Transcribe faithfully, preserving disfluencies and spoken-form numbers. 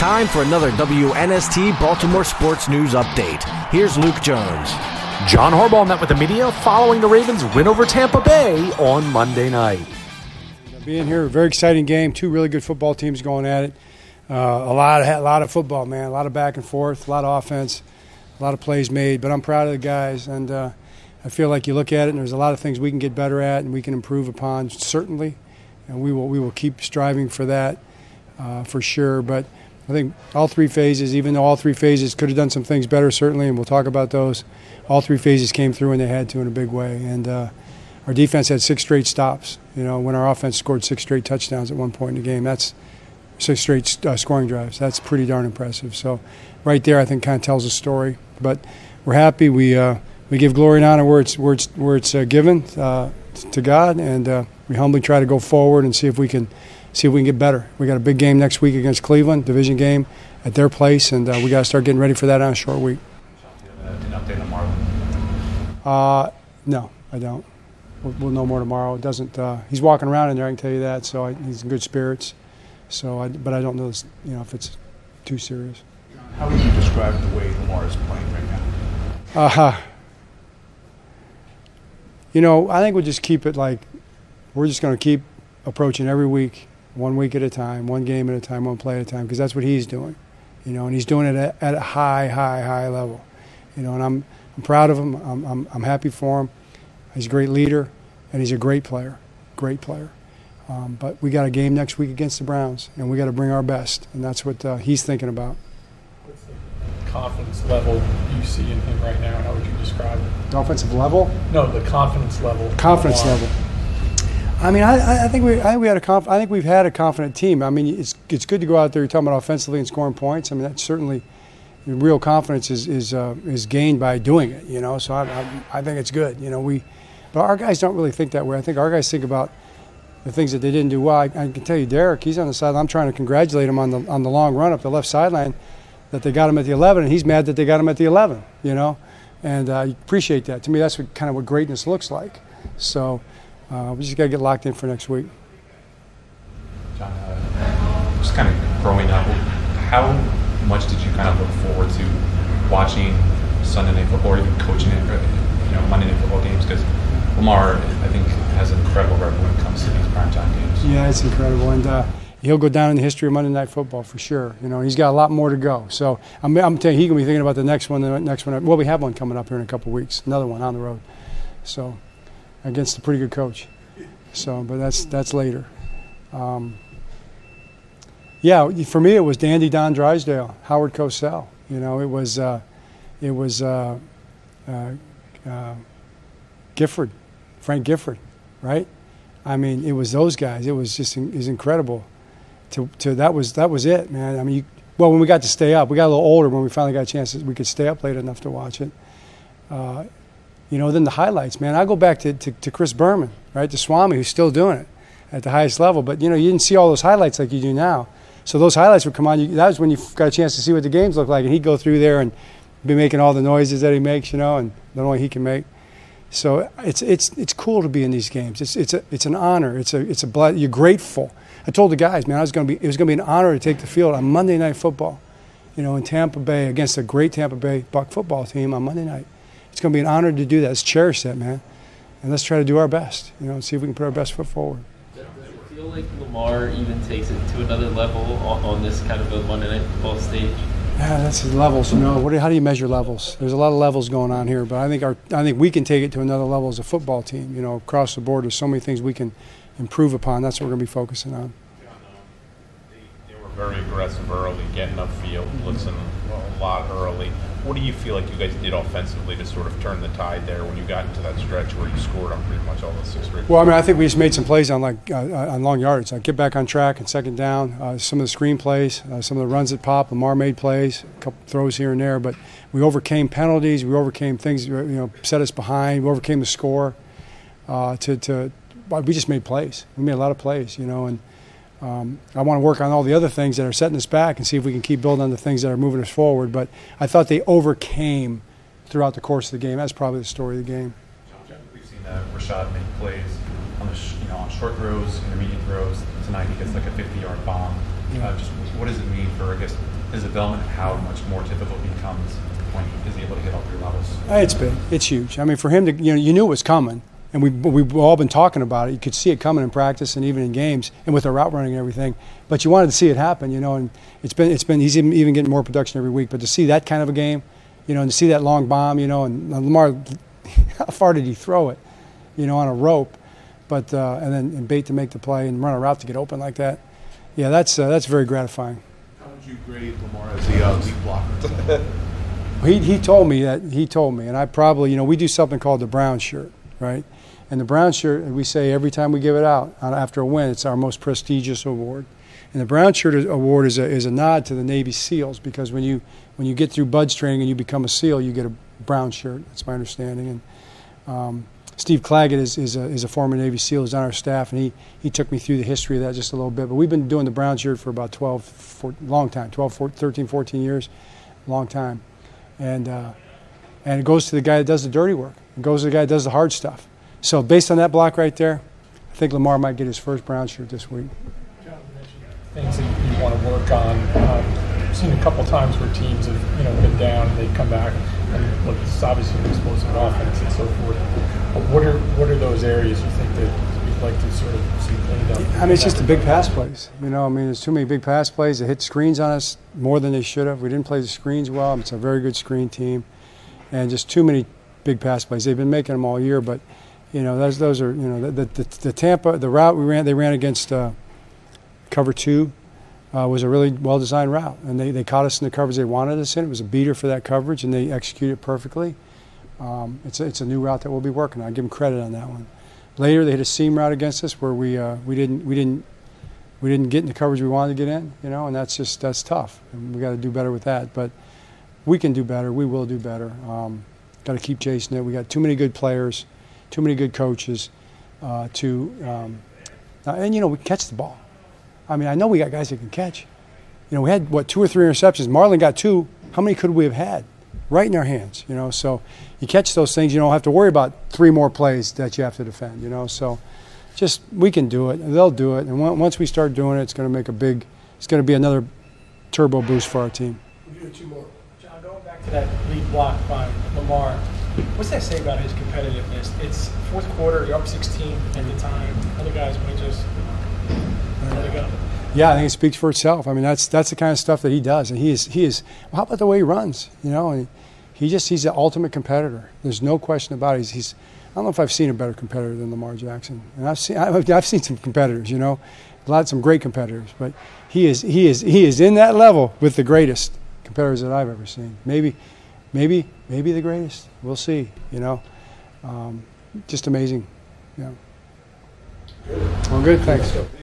time for another W N S T Baltimore Sports News Update. Here's Luke Jones. John Harbaugh met with the media following the Ravens' win over Tampa Bay on Monday night. Being here, a very exciting game. Two really good football teams going at it. Uh, a lot of a lot of football, man. A lot of back and forth, a lot of offense, a lot of plays made. But I'm proud of the guys, and uh, I feel like you look at it, and there's a lot of things we can get better at and we can improve upon, certainly. And we will we will keep striving for that, uh, for sure. But I think all three phases, even though all three phases could have done some things better, certainly, and we'll talk about those, all three phases came through and they had to in a big way. And uh, our defense had six straight stops, you know, when our offense scored six straight touchdowns at one point in the game. That's six straight uh, scoring drives. That's pretty darn impressive. So right there, I think, kind of tells a story. But we're happy. We uh, we give glory and honor where it's, where it's, where it's uh, given uh, to God, and uh, we humbly try to go forward and see if we can see if we can get better. We got a big game next week against Cleveland, division game at their place, and uh, we got to start getting ready for that on a short week. An update on Marlon? Uh, no, I don't. We'll, we'll know more tomorrow. It doesn't. Uh, he's walking around in there. I can tell you that. So I, he's in good spirits. So, I, but I don't know, this, you know, if it's too serious. How would you describe the way Lamar is playing right now? Uh, you know, I think we'll just keep it like we're just going to keep approaching every week, one week at a time, one game at a time, one play at a time, because that's what he's doing. You know, and he's doing it at, at a high, high, high level. You know, and I'm I'm proud of him. I'm I'm, I'm happy for him. He's a great leader, and he's a great player, great player. Um, but we got a game next week against the Browns, and we got to bring our best, and that's what uh, he's thinking about. What's the confidence level you see in him right now, and how would you describe it? The offensive level? No, the confidence level. Confidence level. I mean, I, I think we, I think we had a conf, I think we've had a confident team. I mean, it's it's good to go out there. You're talking about offensively and scoring points. I mean, that's certainly real confidence is is uh, is gained by doing it. You know, so I, I I think it's good. You know, we, but our guys don't really think that way. I think our guys think about the things that they didn't do well. I, I can tell you, Derek, he's on the side. I'm trying to congratulate him on the on the long run up the left sideline, that they got him at the eleven, and he's mad that they got him at the eleven. You know, and I uh, appreciate that. To me, that's what kind of what greatness looks like. So. Uh, we just got to get locked in for next week. John, uh, just kind of growing up, how much did you kind of look forward to watching Sunday Night Football or even coaching it, you know, Monday Night Football games? Because Lamar, I think, has an incredible record when it comes to these primetime games. Yeah, it's incredible, and uh, he'll go down in the history of Monday Night Football for sure. You know, he's got a lot more to go. So I'm, I'm telling you, he can be thinking about the next one. The next one. Well, we have one coming up here in a couple of weeks. Another one on the road. So. Against a pretty good coach, so but that's that's later. Um, yeah, for me it was Dandy Don Drysdale, Howard Cosell. You know, it was uh, it was uh, uh, uh, Gifford, Frank Gifford, right? I mean, it was those guys. It was just it was incredible. To to that was that was it, man. I mean, you, well, when we got to stay up, we got a little older when we finally got a chance. We could stay up late enough to watch it. Uh, You know, then the highlights, man. I go back to, to, to Chris Berman, right, to Swami, who's still doing it at the highest level. But, you know, you didn't see all those highlights like you do now. So those highlights would come on. You, that was when you got a chance to see what the games look like. And he'd go through there and be making all the noises that he makes, you know, and not only he can make. So it's it's it's cool to be in these games. It's it's a, it's an honor. It's a it's a blood. You're grateful. I told the guys, man, I was going to be. It was going to be an honor to take the field on Monday Night Football, you know, in Tampa Bay against a great Tampa Bay Buck football team on Monday night. It's going to be an honor to do that. Let's cherish that, man. And let's try to do our best, you know, and see if we can put our best foot forward. Does it feel like Lamar even takes it to another level on, on this kind of a Monday Night Football stage? Yeah, that's the levels, you know. What do, how do you measure levels? There's a lot of levels going on here, but I think our I think we can take it to another level as a football team. You know, across the board, there's so many things we can improve upon. That's what we're going to be focusing on. They were very aggressive early, getting upfield, blitzing a lot early. What do you feel like you guys did offensively to sort of turn the tide there when you got into that stretch where you scored on pretty much all the six straight? Well, I mean, I think we just made some plays on like uh, on long yards, like get back on track and second down. Uh, some of the screen plays, uh, some of the runs that pop. Lamar made plays, a couple throws here and there, but we overcame penalties. We overcame things, you know, set us behind. We overcame the score. Uh, to to, we just made plays. We made a lot of plays, you know, and. Um, I want to work on all the other things that are setting us back and see if we can keep building on the things that are moving us forward. But I thought they overcame throughout the course of the game. That's probably the story of the game. We've seen uh, Rashad make plays on the sh- you know on short throws, intermediate throws. Tonight he gets like a fifty-yard bomb. Uh, just what does it mean for, I guess, his development, how much more difficult it becomes when he is able to hit all three levels? It's big. It's huge. I mean, for him to, you know, you knew it was coming, and we we've all been talking about it. You could see it coming in practice and even in games, and with the route running and everything. But you wanted to see it happen, you know. And it's been it's been he's even, even getting more production every week. But to see that kind of a game, you know, and to see that long bomb, you know, and Lamar, how far did he throw it, you know, on a rope, but uh, and then and bait to make the play and run a route to get open like that. Yeah, that's uh, that's very gratifying. How would you grade Lamar as the uh, lead blocker? He he told me that he told me, and I probably, you know, we do something called the brown shirt, right? And the brown shirt, we say every time we give it out after a win, it's our most prestigious award. And the brown shirt award is a is a nod to the Navy SEALs, because when you when you get through BUD/S training and you become a SEAL, you get a brown shirt. That's my understanding. And um, Steve Claggett is is a, is a former Navy SEAL. He's on our staff, and he he took me through the history of that just a little bit. But we've been doing the brown shirt for about twelve, fourteen, long time, twelve, fourteen, thirteen, fourteen years, long time. And uh, and it goes to the guy that does the dirty work. It goes to the guy that does the hard stuff. So based on that block right there, I think Lamar might get his first brown shirt this week. John, you mentioned things that you want to work on. Um, I've seen a couple times where teams have, you know, been down and they come back and look, it's obviously an explosive offense and so forth. But what are what are those areas you think that you'd like to sort of see cleaned up? I mean, it's just the big pass plays. You know, I mean, there's too many big pass plays. They hit screens on us more than they should have. We didn't play the screens well. It's a very good screen team, and just too many big pass plays. They've been making them all year, but you know, those those are, you know, the the, the Tampa, the route we ran, they ran against uh, cover two. Uh, was a really well-designed route, and they, they caught us in the coverage they wanted us in. It was a beater for that coverage, and they executed it perfectly. Um, it's, a, it's a new route that we'll be working on. I give them credit on that one. Later, they hit a seam route against us where we uh, we didn't we didn't we didn't get in the coverage we wanted to get in, you know, and that's just that's tough. And we got to do better with that. But we can do better. We will do better. Um, got to keep chasing it. We got too many good players, too many good coaches, uh, to um, and you know we can catch the ball. I mean, I know we got guys that can catch. You know, we had, what, two or three interceptions. Marlon got two. How many could we have had? Right in our hands, you know. So you catch those things, you don't have to worry about three more plays that you have to defend, you know. So just, we can do it. They'll do it. And once we start doing it, it's going to make a big, it's going to be another turbo boost for our team. We'll do two more. John, going back to that lead block by Lamar, what's that say about his competitiveness? It's fourth quarter, you're up sixteen at the time. Other guys might just let it go. Yeah, I think it speaks for itself. I mean, that's that's the kind of stuff that he does, and he is he is. Well, how about the way he runs? You know, and he just he's the ultimate competitor. There's no question about it. He's, he's I don't know if I've seen a better competitor than Lamar Jackson, and I've seen I've, I've seen some competitors. You know, a lot of some great competitors, but he is he is he is in that level with the greatest competitors that I've ever seen. Maybe, maybe maybe the greatest. We'll see. You know, um, just amazing. Yeah. Well, good. Thanks.